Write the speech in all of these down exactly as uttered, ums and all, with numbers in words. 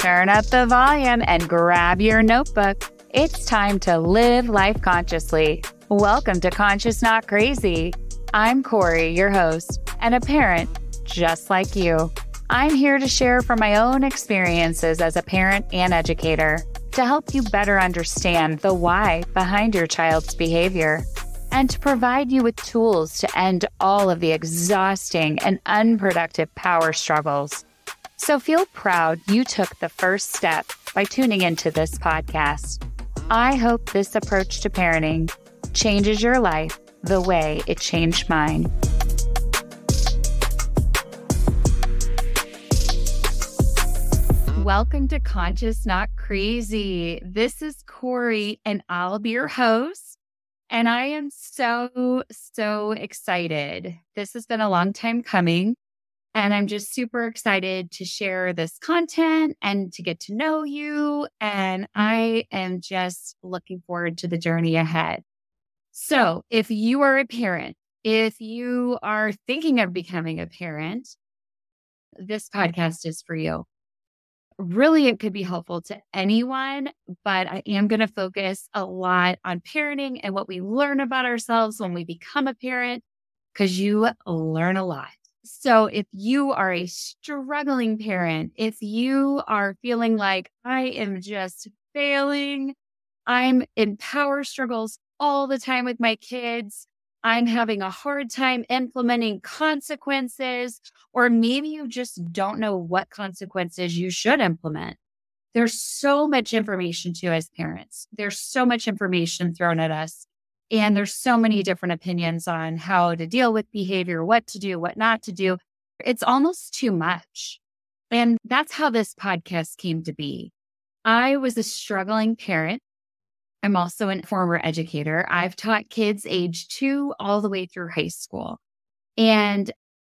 Turn up the volume and grab your notebook. It's time to live life consciously. Welcome to Conscious Not Crazy. I'm Corey, your host, and a parent just like you. I'm here to share from my own experiences as a parent and educator to help you better understand the why behind your child's behavior and to provide you with tools to end all of the exhausting and unproductive power struggles. So feel proud you took the first step by tuning into this podcast. I hope this approach to parenting changes your life the way it changed mine. Welcome to Conscious Not Crazy. This is Corey, and I'll be your host. And I am so, so excited. This has been a long time coming. And I'm just super excited to share this content and to get to know you. And I am just looking forward to the journey ahead. So if you are a parent, if you are thinking of becoming a parent, this podcast is for you. Really, it could be helpful to anyone, but I am going to focus a lot on parenting and what we learn about ourselves when we become a parent, because you learn a lot. So if you are a struggling parent, if you are feeling like I am just failing, I'm in power struggles all the time with my kids, I'm having a hard time implementing consequences, or maybe you just don't know what consequences you should implement. There's so much information too as parents. There's so much information thrown at us. And there's so many different opinions on how to deal with behavior, what to do, what not to do. It's almost too much. And that's how this podcast came to be. I was a struggling parent. I'm also a former educator. I've taught kids age two all the way through high school. And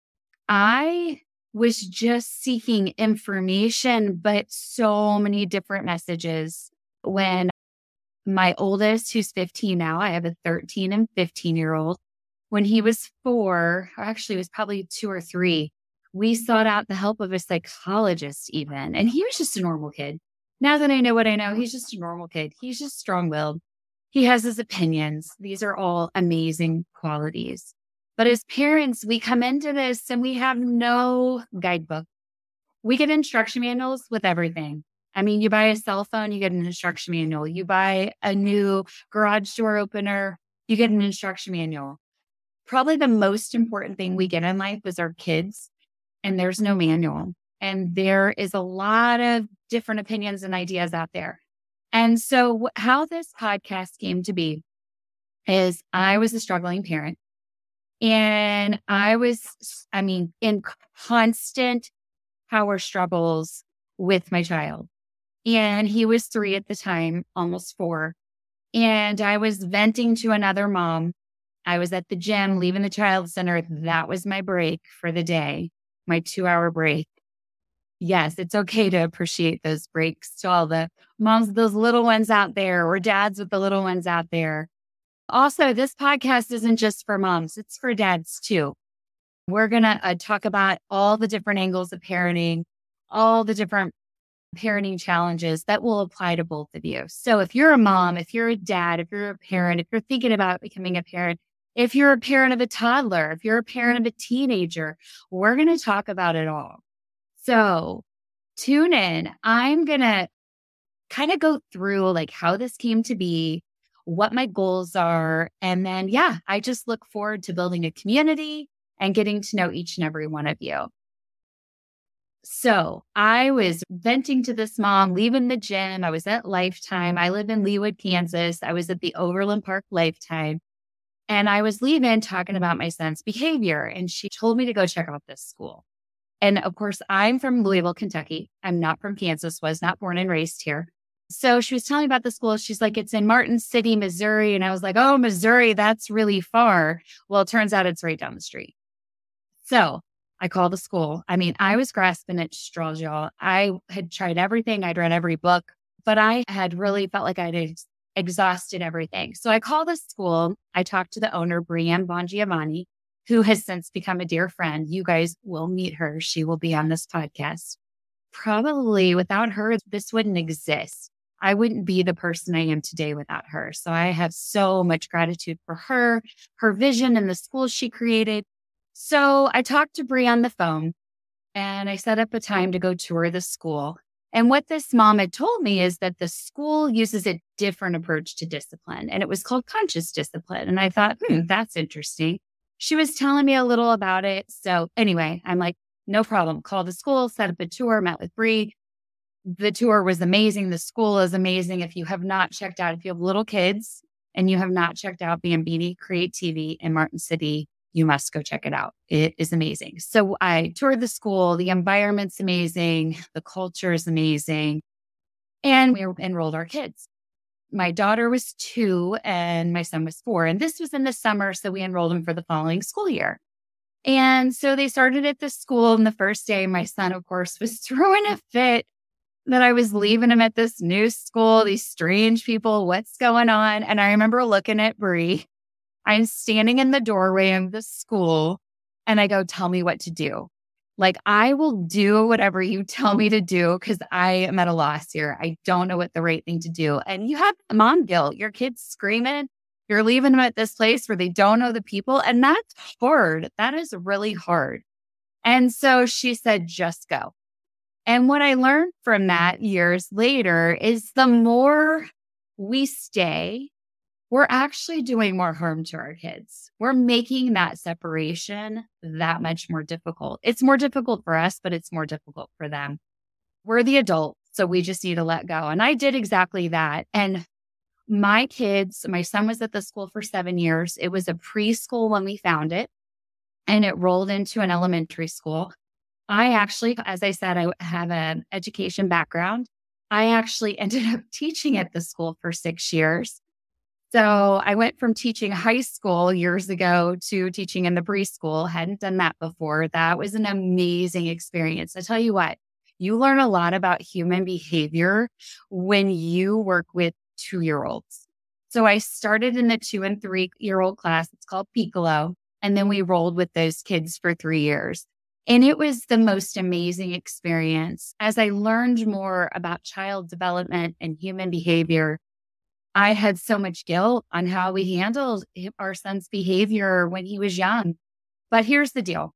I was just seeking information, but so many different messages when my oldest, who's fifteen now, I have a thirteen and fifteen year old. When he was four, or actually it was probably two or three, we sought out the help of a psychologist even. And he was just a normal kid. Now that I know what I know, he's just a normal kid. He's just strong-willed. He has his opinions. These are all amazing qualities. But as parents, we come into this and we have no guidebook. We get instruction manuals with everything. I mean, you buy a cell phone, you get an instruction manual. You buy a new garage door opener, you get an instruction manual. Probably the most important thing we get in life is our kids, and there's no manual. And there is a lot of different opinions and ideas out there. And so how this podcast came to be is I was a struggling parent, and I was, I mean, in constant power struggles with my child. And he was three at the time, almost four. And I was venting to another mom. I was at the gym, leaving the child center. That was my break for the day, my two hour break. Yes, it's okay to appreciate those breaks to all the moms, those little ones out there, or dads with the little ones out there. Also, this podcast isn't just for moms. It's for dads too. We're going to uh, talk about all the different angles of parenting, all the different parenting challenges that will apply to both of you. So if you're a mom, if you're a dad, if you're a parent, if you're thinking about becoming a parent, if you're a parent of a toddler, if you're a parent of a teenager, we're going to talk about it all. So tune in. I'm going to kind of go through like how this came to be, what my goals are. And then, yeah, I just look forward to building a community and getting to know each and every one of you. So I was venting to this mom, leaving the gym. I was at Lifetime. I live in Leawood, Kansas. I was at the Overland Park Lifetime. And I was leaving talking about my son's behavior. And she told me to go check out this school. And of course, I'm from Louisville, Kentucky. I'm not from Kansas, was not born and raised here. So she was telling me about the school. She's like, it's in Martin City, Missouri. And I was like, oh, Missouri, that's really far. Well, it turns out it's right down the street. So I called the school. I mean, I was grasping at straws, y'all. I had tried everything. I'd read every book, but I had really felt like I'd ex- exhausted everything. So I called the school. I talked to the owner, Brianne Bongiovanni, who has since become a dear friend. You guys will meet her. She will be on this podcast. probably without her, this wouldn't exist. I wouldn't be the person I am today without her. So I have so much gratitude for her, her vision and the school she created. So I talked to Bree on the phone and I set up a time to go tour the school. And what this mom had told me is that the school uses a different approach to discipline, and it was called conscious discipline. And I thought, hmm, that's interesting. She was telling me a little about it. So anyway, I'm like, no problem. Call the school, set up a tour, met with Bree. The tour was amazing. The school is amazing. If you have not checked out, if you have little kids and you have not checked out Bambini Create T V in Martin City, you must go check it out. It is amazing. So I toured the school. The environment's amazing. The culture is amazing. And we enrolled our kids. My daughter was two and my son was four. And this was in the summer. So we enrolled them for the following school year. And so they started at the school. And the first day, my son, of course, was throwing a fit that I was leaving him at this new school, these strange people, what's going on? And I remember looking at Bree. I'm standing in the doorway of the school and I go, tell me what to do. Like, I will do whatever you tell me to do because I am at a loss here. I don't know what the right thing to do. And you have mom guilt. Your kid's screaming. You're leaving them at this place where they don't know the people. And that's hard. That is really hard. And so she said, just go. And what I learned from that years later is the more we stay, we're actually doing more harm to our kids. We're making that separation that much more difficult. It's more difficult for us, but it's more difficult for them. We're the adults, so we just need to let go. And I did exactly that. And my kids, my son was at the school for seven years. It was a preschool when we found it, and it rolled into an elementary school. I actually, as I said, I have an education background. I actually ended up teaching at the school for six years. So I went from teaching high school years ago to teaching in the preschool. Hadn't done that before. That was an amazing experience. I tell you what, you learn a lot about human behavior when you work with two-year-olds. So I started in the two and three-year-old class. It's called Piccolo. And then we rolled with those kids for three years. And it was the most amazing experience. As I learned more about child development and human behavior, I had so much guilt on how we handled our son's behavior when he was young. But here's the deal.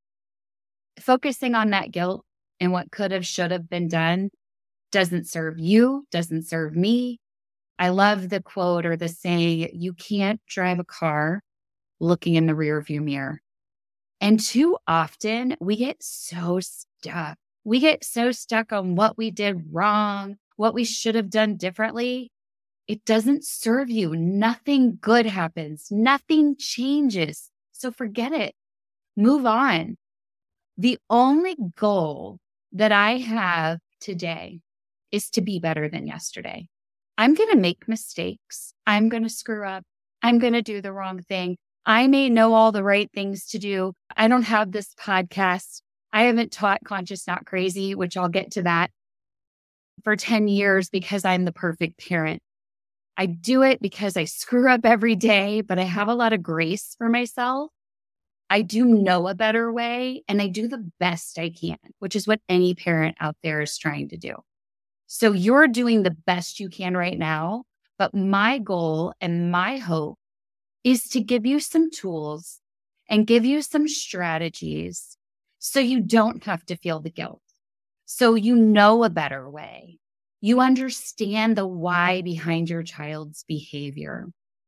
Focusing on that guilt and what could have, should have been done doesn't serve you, doesn't serve me. I love the quote or the saying, you can't drive a car looking in the rearview mirror. And too often we get so stuck. We get so stuck on what we did wrong, what we should have done differently. It doesn't serve you. Nothing good happens. Nothing changes. So forget it. Move on. The only goal that I have today is to be better than yesterday. I'm going to make mistakes. I'm going to screw up. I'm going to do the wrong thing. I may know all the right things to do. I don't have this podcast. I haven't taught Conscious Not Crazy, which I'll get to that, for ten years because I'm the perfect parent. I do it because I screw up every day, but I have a lot of grace for myself. I do know a better way, and I do the best I can, which is what any parent out there is trying to do. So you're doing the best you can right now, but my goal and my hope is to give you some tools and give you some strategies so you don't have to feel the guilt. So you know a better way. You understand the why behind your child's behavior.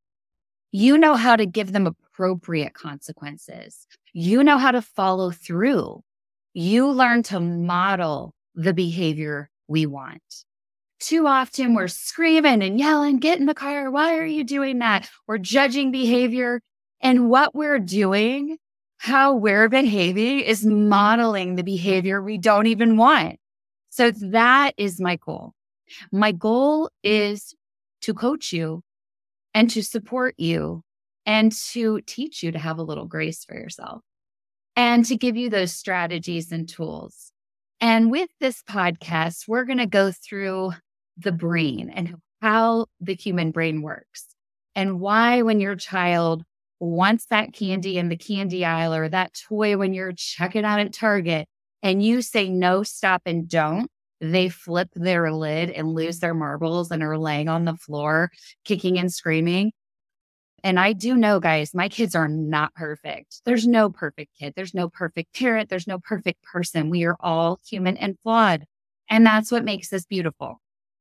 You know how to give them appropriate consequences. You know how to follow through. You learn to model the behavior we want. Too often we're screaming and yelling, get in the car. Why are you doing that? We're judging behavior. And what we're doing, how we're behaving, is modeling the behavior we don't even want. So that is my goal. My goal is to coach you and to support you and to teach you to have a little grace for yourself and to give you those strategies and tools. And with this podcast, we're going to go through the brain and how the human brain works and why when your child wants that candy in the candy aisle or that toy when you're checking out at Target and you say no, stop, and don't, they flip their lid and lose their marbles and are laying on the floor, kicking and screaming. And I do know, guys, my kids are not perfect. There's no perfect kid. There's no perfect parent. There's no perfect person. We are all human and flawed. And that's what makes us beautiful.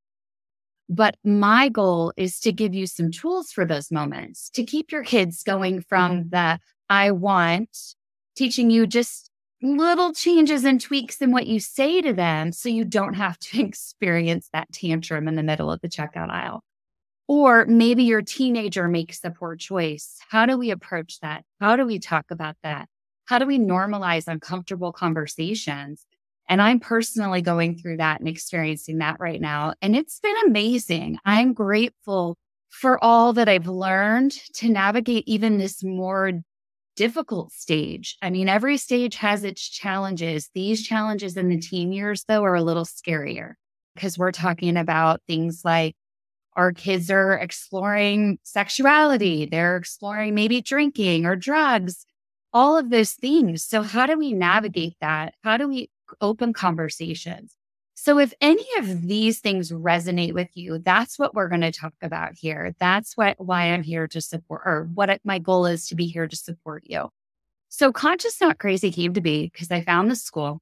But my goal is to give you some tools for those moments, to keep your kids going from the I want, teaching you just little changes and tweaks in what you say to them so you don't have to experience that tantrum in the middle of the checkout aisle. Or maybe your teenager makes a poor choice. How do we approach that? How do we talk about that? How do we normalize uncomfortable conversations? And I'm personally going through that and experiencing that right now. And it's been amazing. I'm grateful for all that I've learned to navigate even this more difficult stage. I mean, every stage has its challenges. These challenges in the teen years, though, are a little scarier because we're talking about things like our kids are exploring sexuality. They're exploring maybe drinking or drugs, all of those things. So how do we navigate that? How do we open conversations? So if any of these things resonate with you, that's what we're going to talk about here. That's what why I'm here to support, or what it, my goal is to be here to support you. So Conscious Not Crazy came to be because I found the school.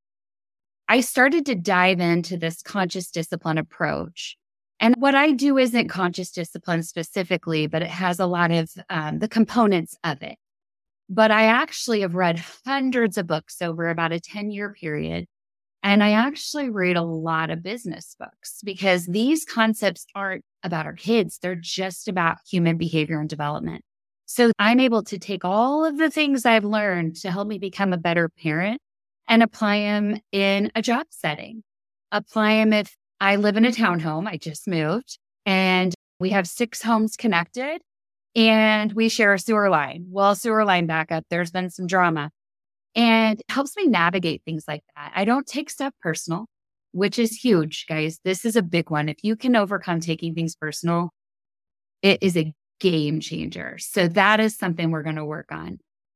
I started to dive into this conscious discipline approach. And what I do isn't conscious discipline specifically, but it has a lot of um, the components of it. But I actually have read hundreds of books over about a ten-year period. And I actually read a lot of business books because these concepts aren't about our kids. They're just about human behavior and development. So I'm able to take all of the things I've learned to help me become a better parent and apply them in a job setting. Apply them if I live in a townhome. I just moved and we have six homes connected and we share a sewer line. Well, sewer line backup, there's been some drama and it helps me navigate things like that. I don't take stuff personal, which is huge, guys. This is a big one. If you can overcome taking things personal, it is a game changer. So that is something we're going to work on.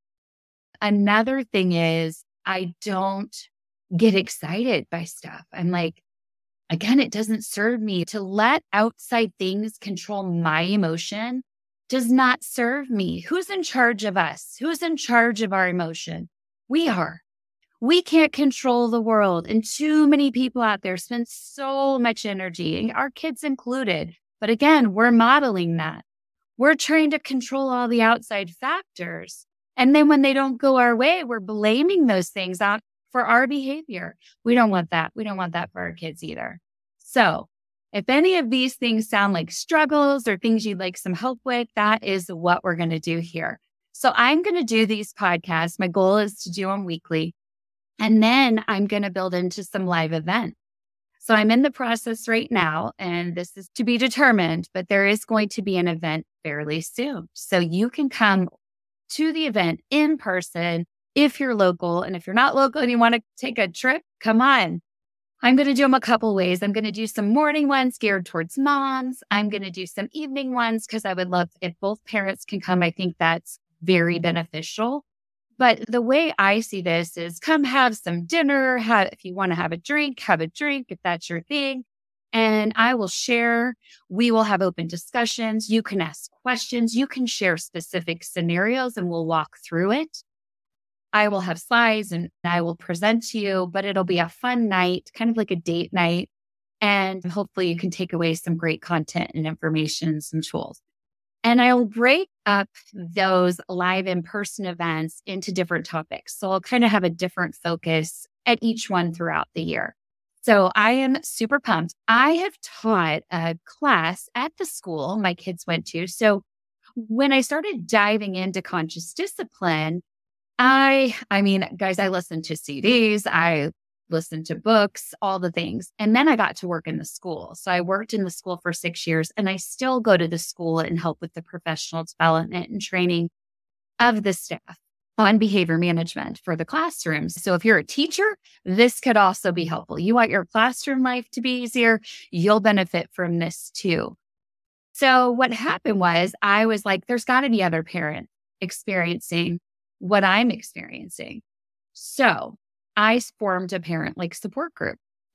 Another thing is I don't get excited by stuff. I'm like, again, it doesn't serve me. To let outside things control my emotion does not serve me. Who's in charge of us? Who's in charge of our emotion? We are. We can't control the world. And too many people out there spend so much energy, our kids included. But again, we're modeling that. We're trying to control all the outside factors. And then when they don't go our way, we're blaming those things out for our behavior. We don't want that. We don't want that for our kids either. So if any of these things sound like struggles or things you'd like some help with, that is what we're going to do here. So I'm going to do these podcasts. My goal is to do them weekly. And then I'm going to build into some live events. So I'm in the process right now, and this is to be determined, but there is going to be an event fairly soon. So you can come to the event in person if you're local. And if you're not local and you want to take a trip, come on. I'm going to do them a couple ways. I'm going to do some morning ones geared towards moms. I'm going to do some evening ones because I would love if both parents can come. I think that's very beneficial. But the way I see this is come have some dinner. Have, if you want to have a drink, have a drink if that's your thing. And I will share. We will have open discussions. You can ask questions. You can share specific scenarios and we'll walk through it. I will have slides and I will present to you, but it'll be a fun night, kind of like a date night. And hopefully you can take away some great content and information and some tools. And I'll break up those live in-person events into different topics. So I'll kind of have a different focus at each one throughout the year. So I am super pumped. I have taught a class at the school my kids went to. So when I started diving into conscious discipline, I, I mean, guys, I listened to C Ds, I listened to books, all the things. And then I got to work in the school. So I worked in the school for six years and I still go to the school and help with the professional development and training of the staff on behavior management for the classrooms. So if you're a teacher, this could also be helpful. You want your classroom life to be easier, you'll benefit from this too. So what happened was I was like, there's got to be other parents experiencing what I'm experiencing. So I formed a parent like support group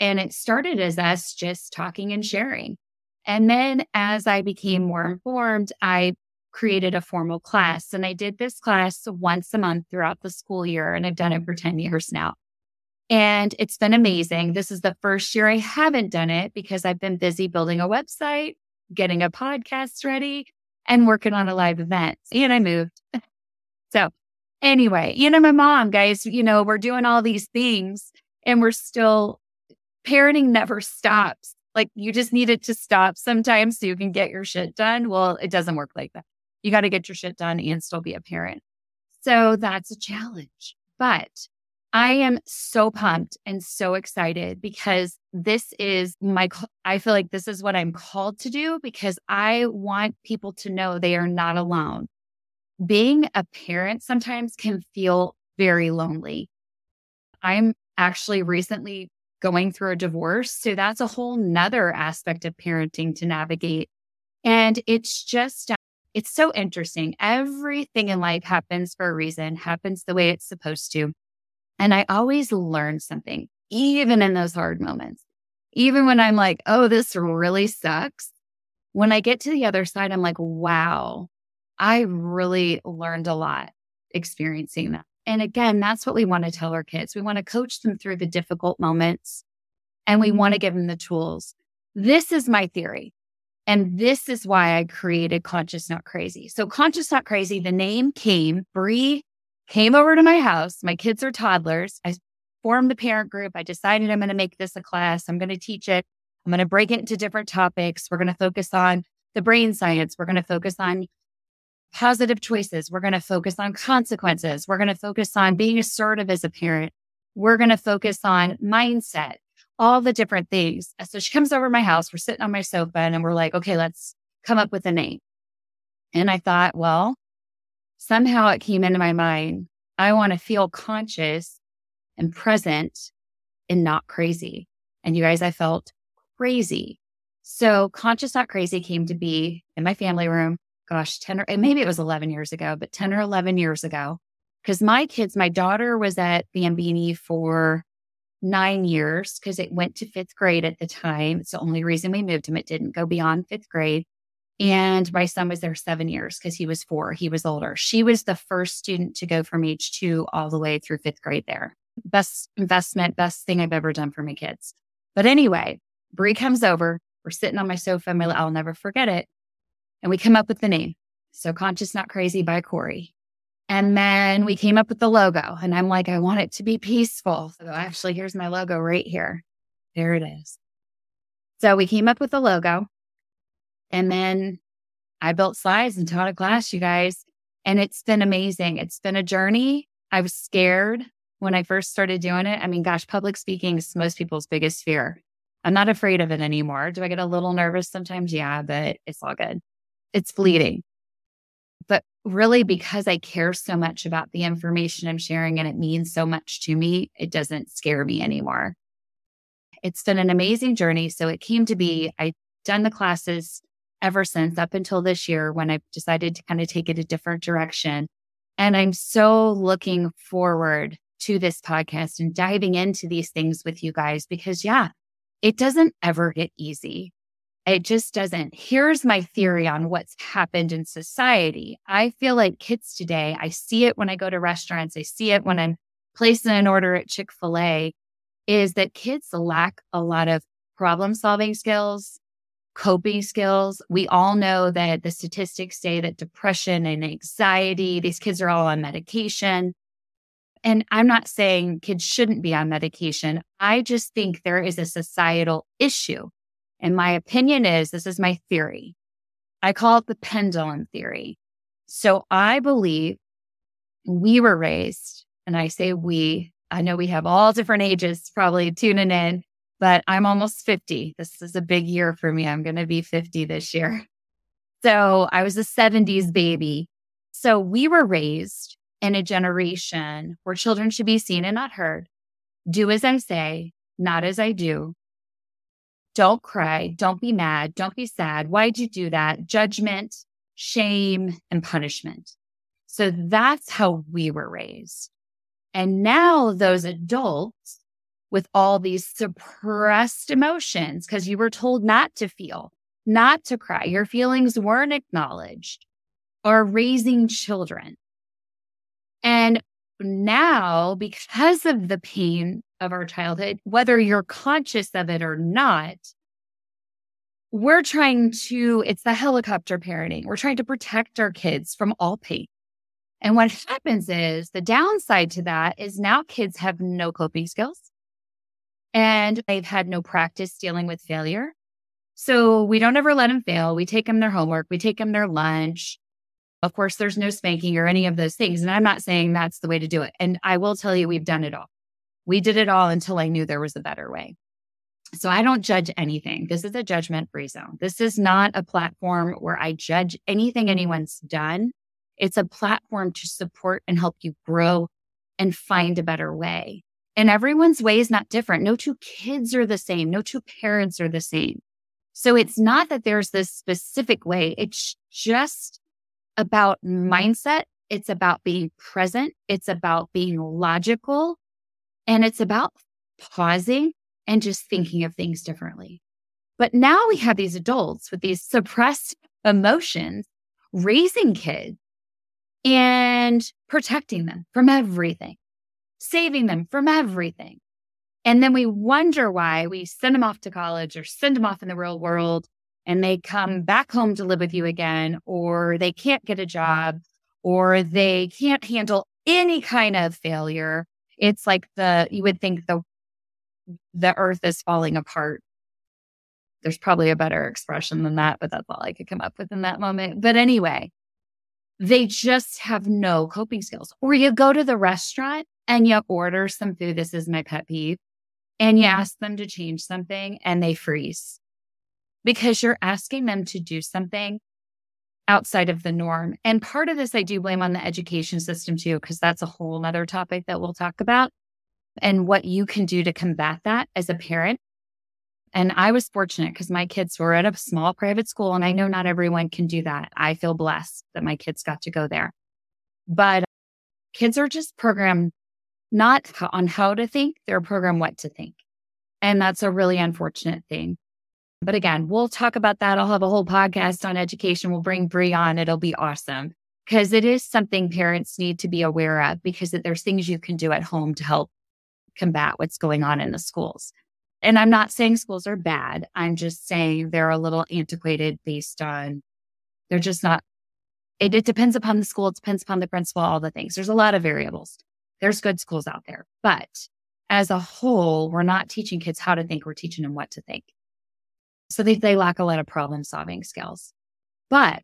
And it started as us just talking and sharing. And then as I became more informed, I created a formal class. And I did this class once a month throughout the school year. And I've done it for ten years now. And it's been amazing. This is the first year I haven't done it because I've been busy building a website, getting a podcast ready, and working on a live event. And I moved. So anyway, you know, my mom, guys, you know, we're doing all these things and we're still, parenting never stops. Like you just need it to stop sometimes so you can get your shit done. Well, it doesn't work like that. You got to get your shit done and still be a parent. So that's a challenge. But I am so pumped and so excited because this is my, I feel like this is what I'm called to do because I want people to know they are not alone. Being a parent sometimes can feel very lonely. I'm actually recently going through a divorce. So that's a whole nother aspect of parenting to navigate. And it's just, it's so interesting. Everything in life happens for a reason, happens the way it's supposed to. And I always learn something, even in those hard moments. Even when I'm like, oh, this really sucks. When I get to the other side, I'm like, wow, I really learned a lot experiencing that. And again, that's what we want to tell our kids. We want to coach them through the difficult moments and we want to give them the tools. This is my theory. And this is why I created Conscious Not Crazy. So Conscious Not Crazy, the name came, Bree came over to my house. My kids are toddlers. I formed the parent group. I decided I'm going to make this a class. I'm going to teach it. I'm going to break it into different topics. We're going to focus on the brain science. We're going to focus on positive choices. We're going to focus on consequences. We're going to focus on being assertive as a parent. We're going to focus on mindset, all the different things. So she comes over to my house. We're sitting on my sofa and we're like, okay, let's come up with a name. And I thought, well, somehow it came into my mind. I want to feel conscious and present and not crazy. And you guys, I felt crazy. So Conscious Not Crazy came to be in my family room. Gosh, ten or maybe it was eleven years ago, but ten or eleven years ago, because my kids, my daughter was at Bambini for nine years because it went to fifth grade at the time. It's the only reason we moved him. It didn't go beyond fifth grade. And my son was there seven years because he was four. He was older. She was the first student to go from age two all the way through fifth grade there. Best investment, best thing I've ever done for my kids. But anyway, Bree comes over. We're sitting on my sofa. And I'll never forget it. And we come up with the name. So Conscious Not Crazy by Corey. And then we came up with the logo. And I'm like, I want it to be peaceful. So actually, here's my logo right here. There it is. So we came up with the logo. And then I built slides and taught a class, you guys. And it's been amazing. It's been a journey. I was scared when I first started doing it. I mean, gosh, public speaking is most people's biggest fear. I'm not afraid of it anymore. Do I get a little nervous sometimes? Yeah, but it's all good. It's fleeting. But really, because I care so much about the information I'm sharing and it means so much to me, it doesn't scare me anymore. It's been an amazing journey. So it came to be, I've done the classes ever since up until this year when I decided to kind of take it a different direction. And I'm so looking forward to this podcast and diving into these things with you guys because, yeah, it doesn't ever get easy. It just doesn't. Here's my theory on what's happened in society. I feel like kids today, I see it when I go to restaurants, I see it when I'm placing an order at Chick-fil-A, is that kids lack a lot of problem-solving skills, coping skills. We all know that the statistics say that depression and anxiety, these kids are all on medication. And I'm not saying kids shouldn't be on medication. I just think there is a societal issue. And my opinion is, this is my theory. I call it the pendulum theory. So I believe we were raised, and I say we, I know we have all different ages probably tuning in, but I'm almost fifty. This is a big year for me. I'm going to be fifty this year. So I was a seventies baby. So we were raised in a generation where children should be seen and not heard. Do as I say, not as I do. Don't cry. Don't be mad. Don't be sad. Why'd you do that? Judgment, shame, and punishment. So that's how we were raised. And now those adults with all these suppressed emotions because you were told not to feel, not to cry. Your feelings weren't acknowledged, or raising children. And now, because of the pain of our childhood, whether you're conscious of it or not, we're trying to, it's the helicopter parenting. We're trying to protect our kids from all pain. And what happens is the downside to that is now kids have no coping skills and they've had no practice dealing with failure. So we don't ever let them fail. We take them their homework. We take them their lunch. Of course, there's no spanking or any of those things. And I'm not saying that's the way to do it. And I will tell you, we've done it all. We did it all until I knew there was a better way. So I don't judge anything. This is a judgment-free zone. This is not a platform where I judge anything anyone's done. It's a platform to support and help you grow and find a better way. And everyone's way is not different. No two kids are the same. No two parents are the same. So it's not that there's this specific way. It's just about mindset. It's about being present. It's about being logical. And it's about pausing and just thinking of things differently. But now we have these adults with these suppressed emotions raising kids and protecting them from everything, saving them from everything. And then we wonder why we send them off to college or send them off in the real world and they come back home to live with you again, or they can't get a job, or they can't handle any kind of failure. It's like the, you would think the, the earth is falling apart. There's probably a better expression than that, but that's all I could come up with in that moment. But anyway, they just have no coping skills. Or you go to the restaurant and you order some food. This is my pet peeve. And you ask them to change something and they freeze because you're asking them to do something outside of the norm. And part of this I do blame on the education system too, because that's a whole nother topic that we'll talk about and what you can do to combat that as a parent. And I was fortunate because my kids were at a small private school, and I know not everyone can do that. I feel blessed that my kids got to go there. But kids are just programmed not on how to think, they're programmed what to think. And that's a really unfortunate thing. But again, we'll talk about that. I'll have a whole podcast on education. We'll bring Bree on. It'll be awesome because it is something parents need to be aware of, because there's things you can do at home to help combat what's going on in the schools. And I'm not saying schools are bad. I'm just saying they're a little antiquated based on, they're just not, it, it depends upon the school. It depends upon the principal, all the things. There's a lot of variables. There's good schools out there. But as a whole, we're not teaching kids how to think. We're teaching them what to think. So they, they lack a lot of problem solving skills. But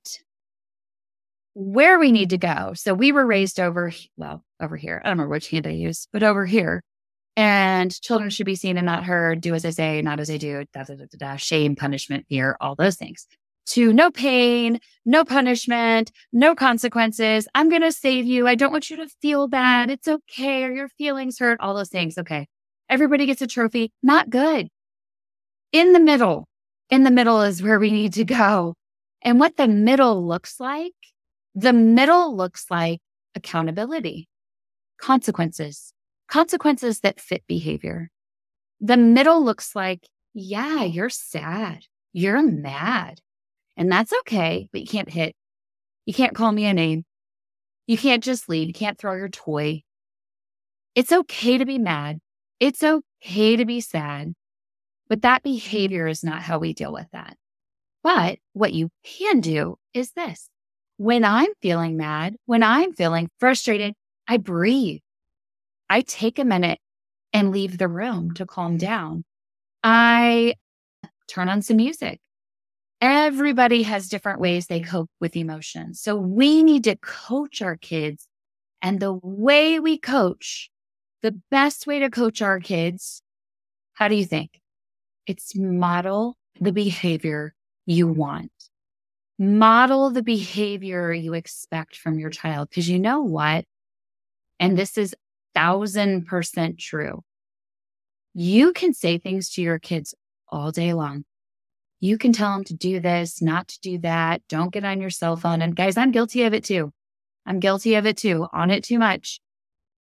where we need to go. So we were raised over, well, over here. I don't remember which hand I used, but over here. And children should be seen and not heard. Do as I say, not as I do. Da, da, da, da, da, shame, punishment, fear, all those things. To no pain, no punishment, no consequences. I'm going to save you. I don't want you to feel bad. It's okay. Or your feelings hurt. All those things. Okay. Everybody gets a trophy. Not good. In the middle. In the middle is where we need to go. And what the middle looks like, the middle looks like accountability, consequences. Consequences that fit behavior. The middle looks like, yeah, you're sad. You're mad. And that's okay, but you can't hit. You can't call me a name. You can't just leave. You can't throw your toy. It's okay to be mad. It's okay to be sad. But that behavior is not how we deal with that. But what you can do is this. When I'm feeling mad, when I'm feeling frustrated, I breathe. I take a minute and leave the room to calm down. I turn on some music. Everybody has different ways they cope with emotions. So we need to coach our kids. And the way we coach, the best way to coach our kids, how do you think? It's model the behavior you want. Model the behavior you expect from your child. Because you know what? And this is thousand percent true. You can say things to your kids all day long. You can tell them to do this, not to do that. Don't get on your cell phone. And guys, I'm guilty of it too. I'm guilty of it too. On it too much.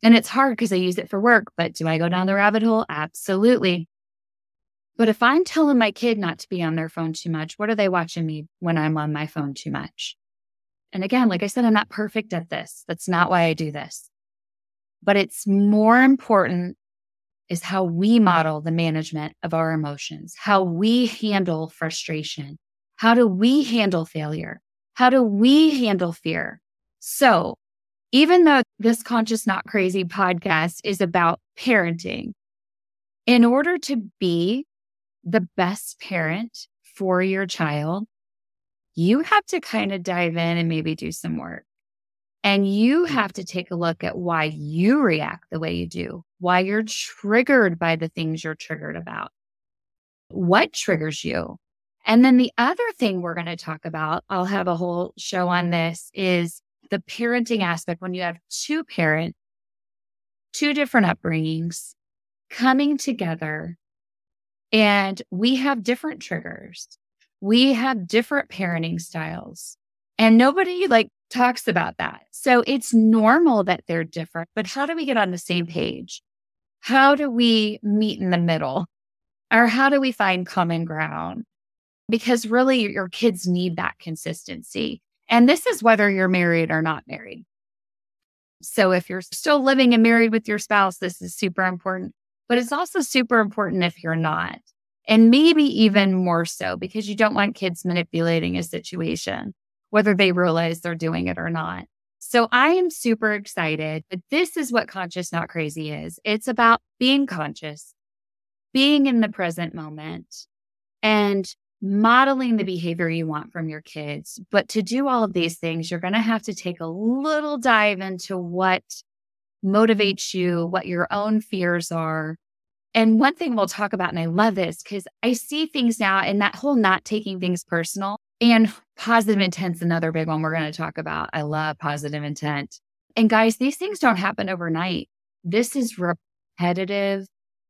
And it's hard because I use it for work, but do I go down the rabbit hole? Absolutely. But if I'm telling my kid not to be on their phone too much, what are they watching me when I'm on my phone too much? And again, like I said, I'm not perfect at this. That's not why I do this. But it's more important is how we model the management of our emotions, how we handle frustration. How do we handle failure? How do we handle fear? So even though this Conscious Not Crazy podcast is about parenting, in order to be the best parent for your child, you have to kind of dive in and maybe do some work. And you have to take a look at why you react the way you do, why you're triggered by the things you're triggered about, what triggers you. And then the other thing we're going to talk about, I'll have a whole show on this, is the parenting aspect. When you have two parents, two different upbringings coming together, and we have different triggers. We have different parenting styles, and nobody like talks about that. So it's normal that they're different, but how do we get on the same page? How do we meet in the middle? Or how do we find common ground? Because really your kids need that consistency. And this is whether you're married or not married. So if you're still living and married with your spouse, this is super important, but it's also super important if you're not. And maybe even more so because you don't want kids manipulating a situation, whether they realize they're doing it or not. So I am super excited, but this is what Conscious Not Crazy is. It's about being conscious, being in the present moment, and modeling the behavior you want from your kids. But to do all of these things, you're going to have to take a little dive into what motivates you, what your own fears are. And one thing we'll talk about, and I love this because I see things now, and that whole not taking things personal and positive intent's another big one we're going to talk about. I love positive intent. And guys, these things don't happen overnight. This is repetitive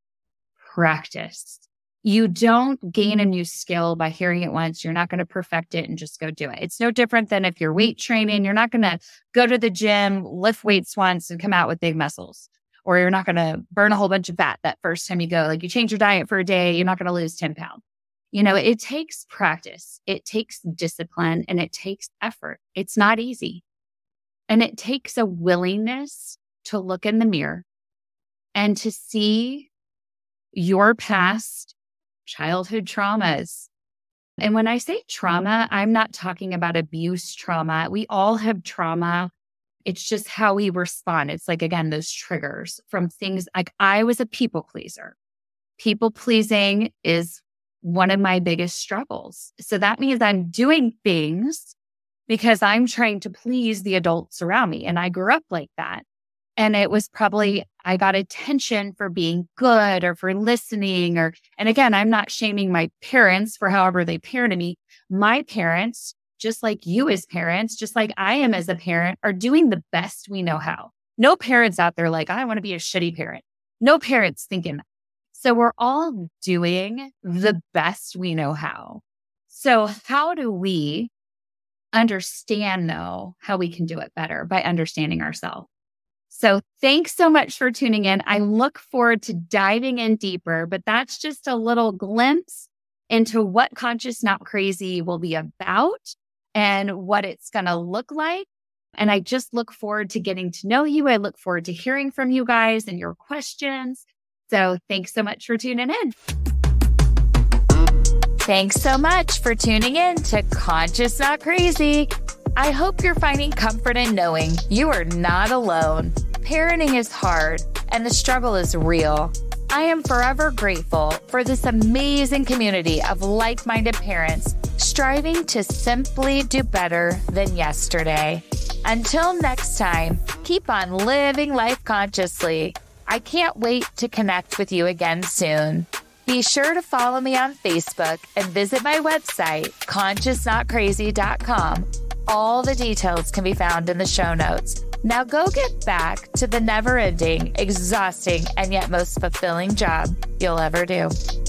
practice. You don't gain a new skill by hearing it once. You're not going to perfect it and just go do it. It's no different than if you're weight training. You're not going to go to the gym, lift weights once and come out with big muscles. Or you're not going to burn a whole bunch of fat that first time you go. Like you change your diet for a day, you're not going to lose ten pounds. You know, it takes practice. It takes discipline and it takes effort. It's not easy. And it takes a willingness to look in the mirror and to see your past childhood traumas. And when I say trauma, I'm not talking about abuse trauma. We all have trauma. It's just how we respond. It's like, again, those triggers from things like I was a people pleaser. People pleasing is one of my biggest struggles. So that means I'm doing things because I'm trying to please the adults around me. And I grew up like that. And it was probably, I got attention for being good or for listening or, and again, I'm not shaming my parents for however they parented me. My parents, just like you as parents, just like I am as a parent, are doing the best we know how. No parents out there like, I want to be a shitty parent. No parents thinking that. So we're all doing the best we know how. So how do we understand, though, how we can do it better by understanding ourselves? So thanks so much for tuning in. I look forward to diving in deeper, but that's just a little glimpse into what Conscious Not Crazy will be about and what it's going to look like. And I just look forward to getting to know you. I look forward to hearing from you guys and your questions. So thanks so much for tuning in. Thanks so much for tuning in to Conscious Not Crazy. I hope you're finding comfort in knowing you are not alone. Parenting is hard and the struggle is real. I am forever grateful for this amazing community of like-minded parents striving to simply do better than yesterday. Until next time, keep on living life consciously. I can't wait to connect with you again soon. Be sure to follow me on Facebook and visit my website, conscious not crazy dot com. All the details can be found in the show notes. Now go get back to the never-ending, exhausting, and yet most fulfilling job you'll ever do.